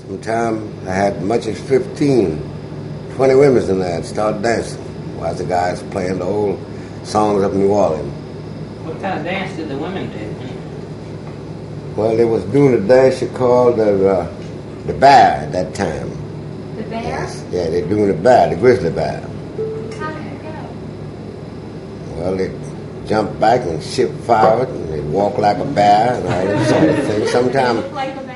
Sometimes I had much as 15, 20 women in there and start dancing while the guys playing the old songs of New Orleans. What kind of dance did the women do? Well, they was doing a dance you called the bear at that time. The bear? Yes. Yeah, they're doing the bear, the grizzly bear. How did it go? Well, they jump back and shift forward and they walk like a bear and all that sort of thing. Sometimes Look like a bear?